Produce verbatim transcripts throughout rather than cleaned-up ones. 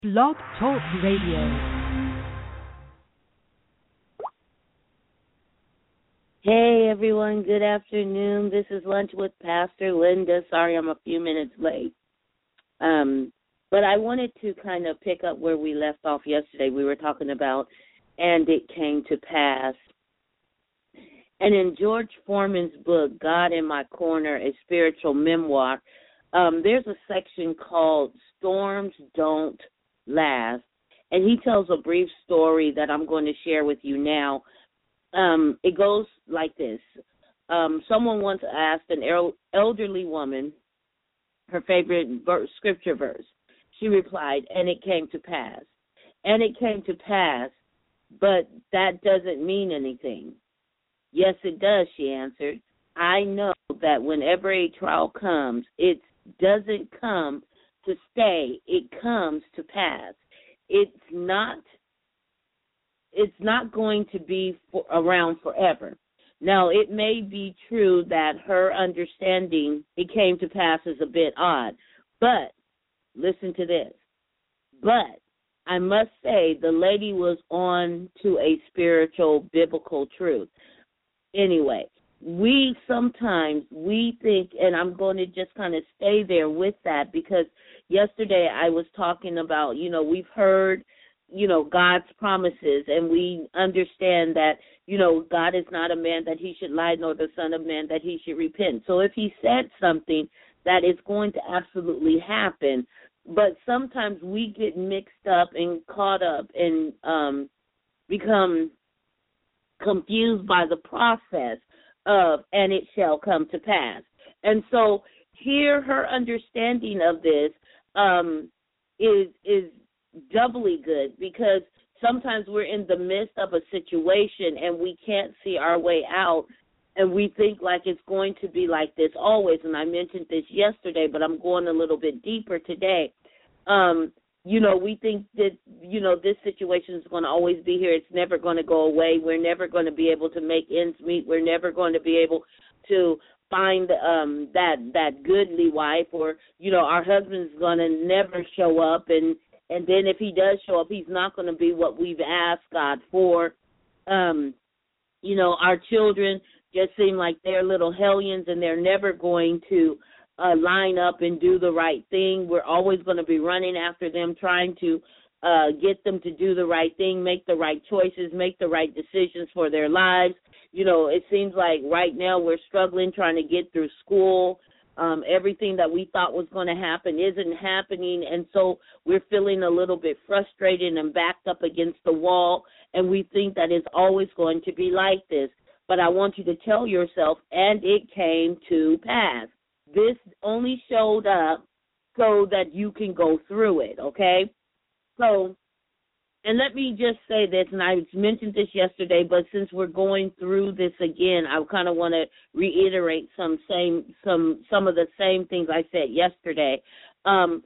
Blog Talk Radio. Hey everyone, good afternoon. This is Lunch with Pastor Linda. Sorry I'm a few minutes late. Um, but I wanted to kind of pick up where we left off yesterday. We were talking about, and it came to pass. And in George Foreman's book, God in My Corner, a spiritual memoir, um, there's a section called Storms Don't Last. And he tells a brief story that I'm going to share with you now. Um, it goes like this. Um, someone once asked an el- elderly woman her favorite verse, scripture verse. She replied, and it came to pass. And it came to pass, but that doesn't mean anything. Yes, it does, she answered. I know that whenever a trial comes, it doesn't come to stay. It comes to pass. It's not It's not going to be for, around forever. Now, it may be true that her understanding, it came to pass, is a bit odd. But, listen to this. But, I must say, the lady was on to a spiritual, biblical truth. Anyway, we sometimes, we think, and I'm going to just kind of stay there with that, because yesterday I was talking about, you know, we've heard you know, God's promises, and we understand that, you know, God is not a man that he should lie, nor the son of man that he should repent. So if he said something, that is going to absolutely happen. But sometimes we get mixed up and caught up and um, become confused by the process of, and it shall come to pass. And so here her understanding of this um, is is doubly good, because sometimes we're in the midst of a situation and we can't see our way out, and we think like it's going to be like this always. And I mentioned this yesterday, but I'm going a little bit deeper today. Um, you know, we think that, you know, this situation is going to always be here. It's never going to go away. We're never going to be able to make ends meet. We're never going to be able to find um, that that goodly wife, or, you know, our husband's going to never show up, and And then if he does show up, he's not going to be what we've asked God for. Um, you know, our children just seem like they're little hellions, and they're never going to uh, line up and do the right thing. We're always going to be running after them, trying to uh, get them to do the right thing, make the right choices, make the right decisions for their lives. You know, it seems like right now we're struggling trying to get through school. Um, everything that we thought was going to happen isn't happening, and so we're feeling a little bit frustrated and backed up against the wall, and we think that it's always going to be like this. But I want you to tell yourself, and it came to pass. This only showed up so that you can go through it, okay? So, and let me just say this, and I mentioned this yesterday, but since we're going through this again, I kind of want to reiterate some same some some of the same things I said yesterday. Um,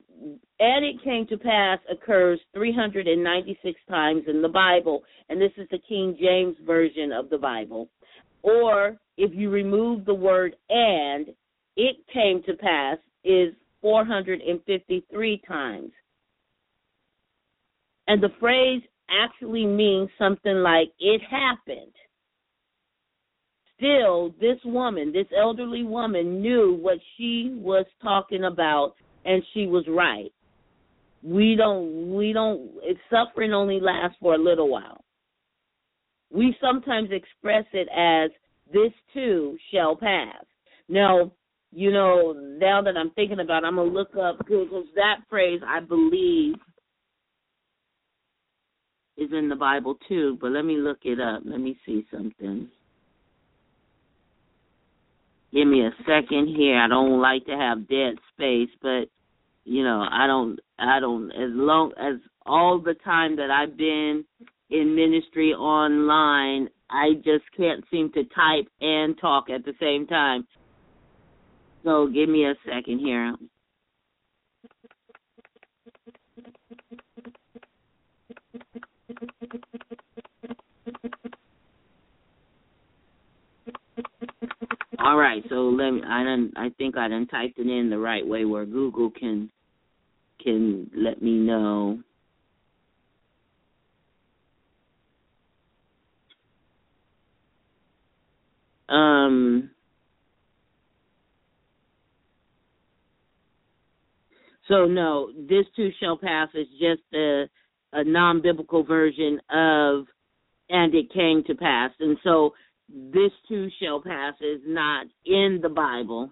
and it came to pass occurs three hundred ninety-six times in the Bible, and this is the King James Version of the Bible. Or if you remove the word and, it came to pass is four hundred fifty-three times. And the phrase actually means something like, it happened. Still, this woman, this elderly woman, knew what she was talking about, and she was right. We don't, we don't, it's suffering only lasts for a little while. We sometimes express it as, this too shall pass. Now, you know, now that I'm thinking about it, I'm going to look up, because that phrase, I believe, is in the Bible too, but let me look it up. Let me see something. Give me a second here. I don't like to have dead space, but you know, I don't I don't as long as all the time that I've been in ministry online, I just can't seem to type and talk at the same time. So give me a second here. All right, so let me. I done. I think I done typed it in the right way where Google can can let me know. Um, so, no, this too shall pass is just a, a non-biblical version of and it came to pass. And so this too shall pass is not in the Bible.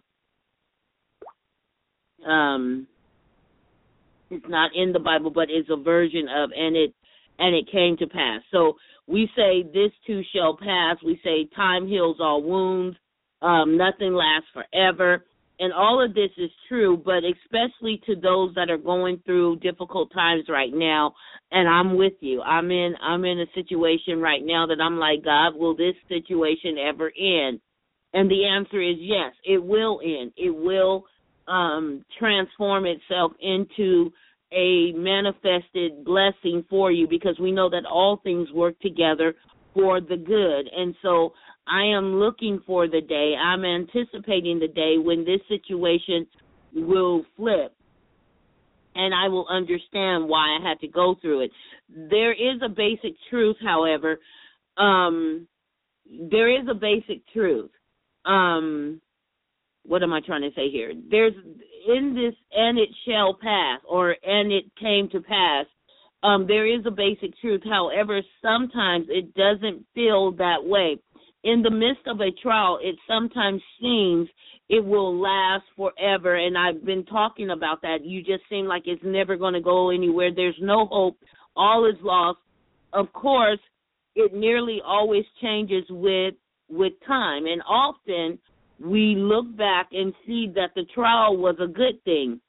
Um, it's not in the Bible, but it's a version of and it and it came to pass. So we say this too shall pass. We say time heals all wounds. Um, nothing lasts forever. And all of this is true, but especially to those that are going through difficult times right now. And I'm with you. I'm in I'm in a situation right now that I'm like, God, will this situation ever end? And the answer is yes, it will end. It will um, transform itself into a manifested blessing for you, because we know that all things work together for the good. And so I am looking for the day, I'm anticipating the day when this situation will flip and I will understand why I had to go through it. There is a basic truth, however. Um, there is a basic truth. Um, what am I trying to say here? There's in this, and it shall pass, or and it came to pass, um, there is a basic truth. However, sometimes it doesn't feel that way. In the midst of a trial, it sometimes seems it will last forever, and I've been talking about that. You just seem like it's never going to go anywhere. There's no hope. All is lost. Of course, it nearly always changes with with time, and often we look back and see that the trial was a good thing.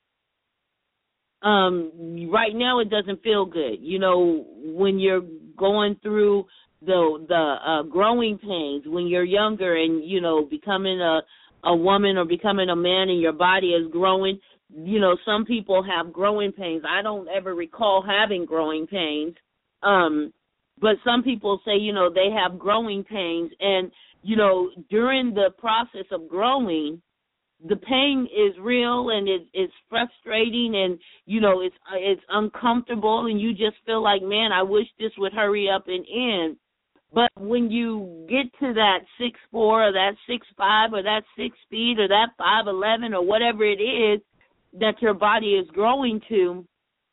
Um, right now, it doesn't feel good. You know, when you're going through the the uh, growing pains, when you're younger and, you know, becoming a, a woman or becoming a man and your body is growing, you know, some people have growing pains. I don't ever recall having growing pains. Um, but some people say, you know, they have growing pains. And, you know, during the process of growing, the pain is real and it, it's frustrating and, you know, it's it's uncomfortable and you just feel like, man, I wish this would hurry up and end. But when you get to that six four or that six five or that six feet or that five eleven or whatever it is that your body is growing to,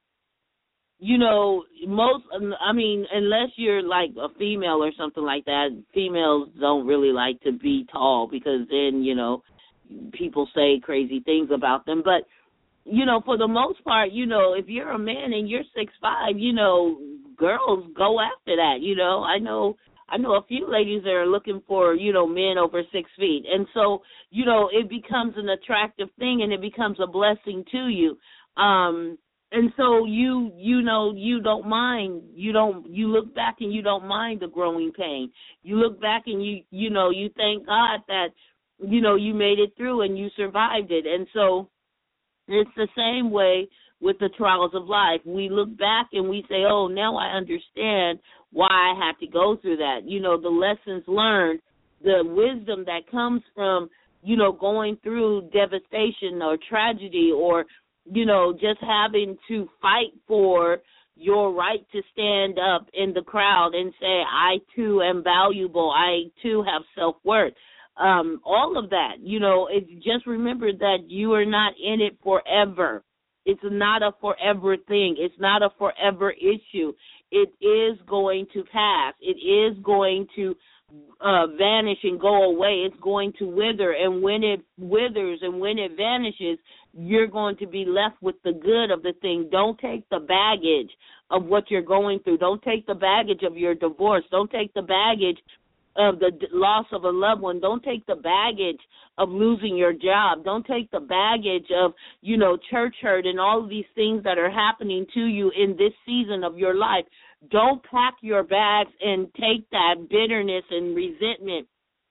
you know, most, I mean, unless you're like a female or something like that, females don't really like to be tall because then, you know, people say crazy things about them. But, you know, for the most part, you know, if you're a man and you're six five, you know, girls go after that. You know, I know I know a few ladies that are looking for, you know, men over six feet. And so, you know, it becomes an attractive thing and it becomes a blessing to you. Um, and so you, you know, you don't mind, you don't, you look back and you don't mind the growing pain. You look back and you, you know, you thank God that, you know, you made it through and you survived it. And so it's the same way with the trials of life. We look back and we say, oh, now I understand why I had to go through that. You know, the lessons learned, the wisdom that comes from, you know, going through devastation or tragedy or, you know, just having to fight for your right to stand up in the crowd and say, I too am valuable. I too have self-worth. Um, all of that, you know, it's just remember that you are not in it forever. It's not a forever thing. It's not a forever issue. It is going to pass. It is going to uh, vanish and go away. It's going to wither. And when it withers and when it vanishes, you're going to be left with the good of the thing. Don't take the baggage of what you're going through. Don't take the baggage of your divorce. Don't take the baggage of the loss of a loved one. Don't take the baggage of losing your job. Don't take the baggage of, you know, church hurt and all of these things that are happening to you in this season of your life. Don't pack your bags and take that bitterness and resentment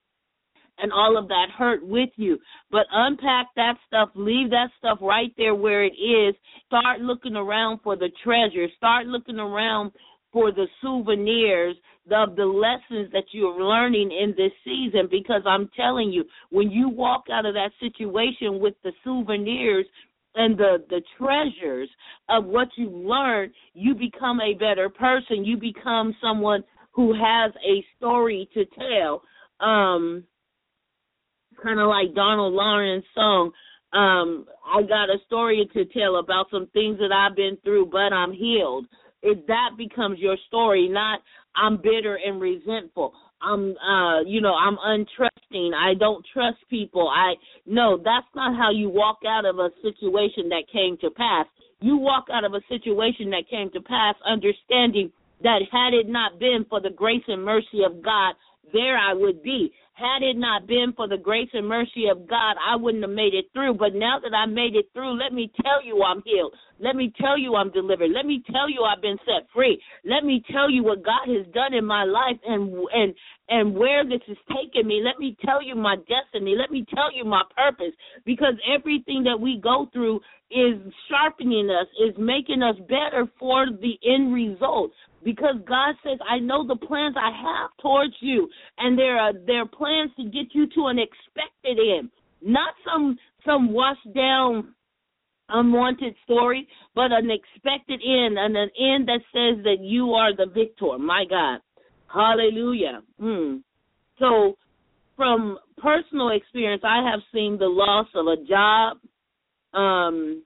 and all of that hurt with you. But unpack that stuff. Leave that stuff right there where it is. Start looking around for the treasure. Start looking around for the souvenirs of the lessons that you're learning in this season, because I'm telling you, when you walk out of that situation with the souvenirs and the, the treasures of what you learned, you become a better person. You become someone who has a story to tell. Um, kind of like Donald Lawrence song, um, I got a story to tell about some things that I've been through, but I'm healed. If that becomes your story, not I'm bitter and resentful. I'm, uh, you know, I'm untrusting. I don't trust people. I no, that's not how you walk out of a situation that came to pass. You walk out of a situation that came to pass understanding that had it not been for the grace and mercy of God, there I would be. Had it not been for the grace and mercy of God, I wouldn't have made it through. But now that I made it through, let me tell you I'm healed. Let me tell you I'm delivered. Let me tell you I've been set free. Let me tell you what God has done in my life and and and where this has taken me. Let me tell you my destiny. Let me tell you my purpose. Because everything that we go through is sharpening us, is making us better for the end result. Because God says, I know the plans I have towards you, and there are there are plans to get you to an expected end, not some some washed down, unwanted story, but an expected end, and an end that says that you are the victor. My God, hallelujah. Mm. So, from personal experience, I have seen the loss of a job, um,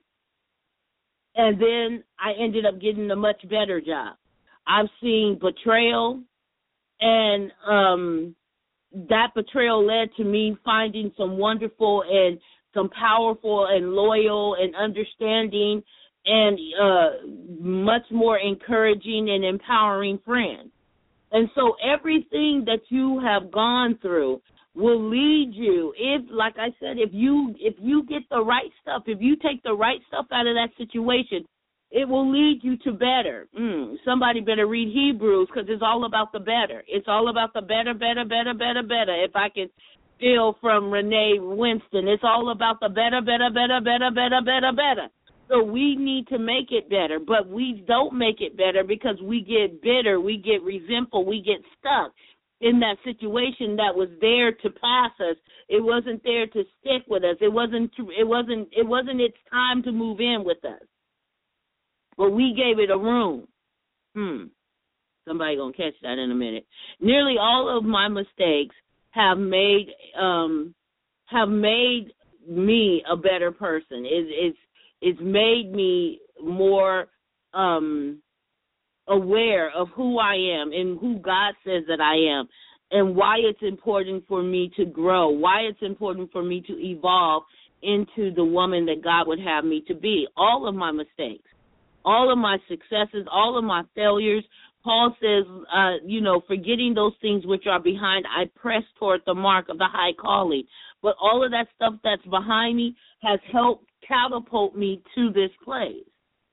and then I ended up getting a much better job. I've seen betrayal, and um, that betrayal led to me finding some wonderful and some powerful and loyal and understanding and uh, much more encouraging and empowering friends. And so everything that you have gone through will lead you, if, like I said, if you if you get the right stuff, if you take the right stuff out of that situation, it will lead you to better. Mm, somebody better read Hebrews, because it's all about the better. It's all about the better, better, better, better, better. If I can steal from Renee Winston, it's all about the better, better, better, better, better, better, better. So we need to make it better, but we don't make it better because we get bitter, we get resentful, we get stuck in that situation that was there to pass us. It wasn't there to stick with us. It wasn't. It wasn't. It wasn't its time to move in with us. But we gave it a room. Hmm. Somebody gonna catch that in a minute. Nearly all of my mistakes have made um, have made me a better person. It, it's it's made me more um, aware of who I am and who God says that I am, and why it's important for me to grow, why it's important for me to evolve into the woman that God would have me to be. All of my mistakes, all of my successes, all of my failures. Paul says, uh, you know, forgetting those things which are behind, I press toward the mark of the high calling. But all of that stuff that's behind me has helped catapult me to this place.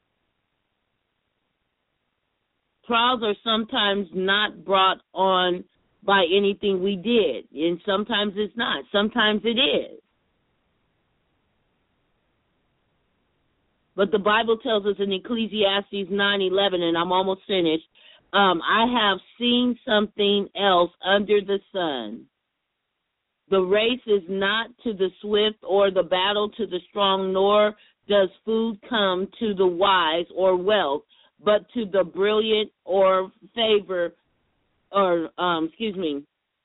Trials are sometimes not brought on by anything we did, and sometimes it's not. Sometimes it is. But the Bible tells us in Ecclesiastes nine eleven, and I'm almost finished, um, I have seen something else under the sun. The race is not to the swift or the battle to the strong, nor does food come to the wise or wealth, but to the brilliant or favor, or, um, excuse me,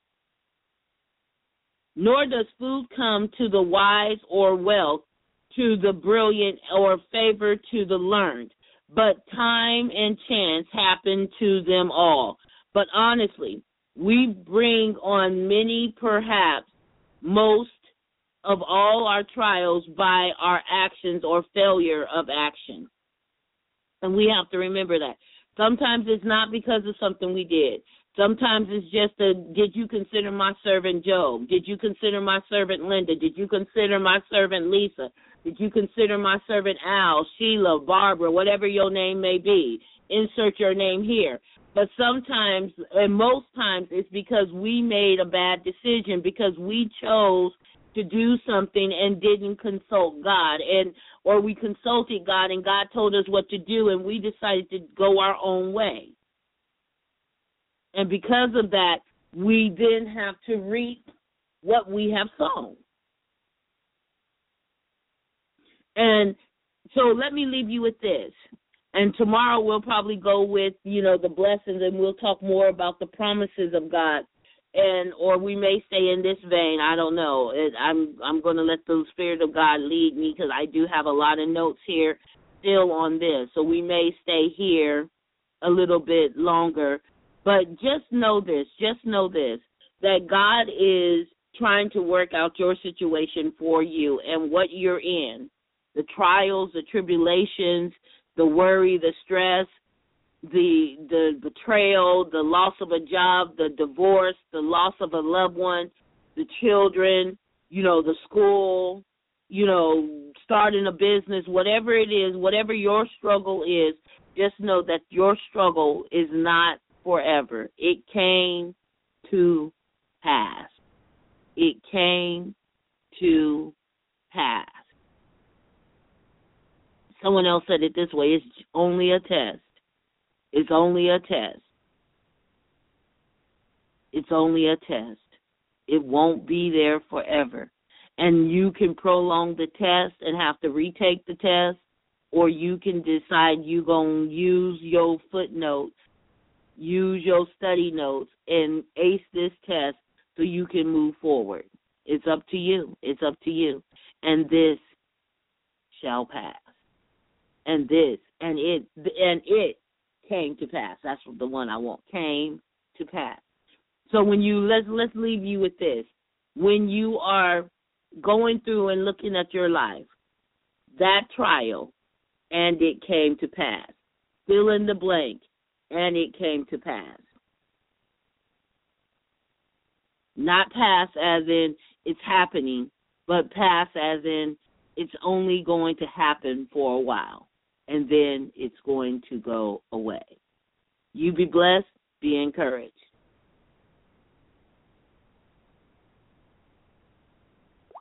nor does food come to the wise or wealth, to the brilliant or favor to the learned, but time and chance happen to them all. But honestly, we bring on many, perhaps most of all our trials by our actions or failure of action. And we have to remember that. Sometimes it's not because of something we did. Sometimes it's just a, did you consider my servant Job? Did you consider my servant Linda? Did you consider my servant Lisa? Did you consider my servant Al, Sheila, Barbara, whatever your name may be? Insert your name here. But sometimes, and most times, it's because we made a bad decision, because we chose to do something and didn't consult God, and or we consulted God and God told us what to do, and we decided to go our own way. And because of that, we then have to reap what we have sown. And so let me leave you with this. And tomorrow we'll probably go with, you know, the blessings, and we'll talk more about the promises of God. And or we may stay in this vein. I don't know. It, I'm I'm going to let the Spirit of God lead me, because I do have a lot of notes here still on this. So we may stay here a little bit longer. But just know this, just know this, that God is trying to work out your situation for you and what you're in, the trials, the tribulations, the worry, the stress, the the betrayal, the loss of a job, the divorce, the loss of a loved one, the children, you know, the school, you know, starting a business, whatever it is, whatever your struggle is, just know that your struggle is not forever. It came to pass. It came to pass. Someone else said it this way: it's only a test. It's only a test. It's only a test. It won't be there forever. And you can prolong the test and have to retake the test, or you can decide you're going to use your footnotes, use your study notes, and ace this test so you can move forward. It's up to you. It's up to you. And this shall pass. And this, and it, and it came to pass. That's the one I want. Came to pass. So when you, let's, let's leave you with this. When you are going through and looking at your life, that trial, and it came to pass. Fill in the blank, and it came to pass. Not pass as in it's happening, but pass as in it's only going to happen for a while, and then it's going to go away. You be blessed, be encouraged.